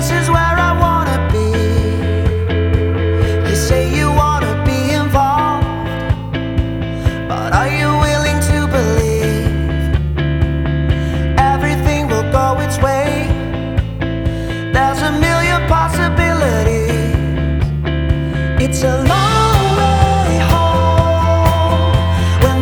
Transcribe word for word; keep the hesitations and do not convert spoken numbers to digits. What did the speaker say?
this is where I wanna be. You say you wanna be involved, but are you willing to believe everything will go its way? There's a million possibilities. It's a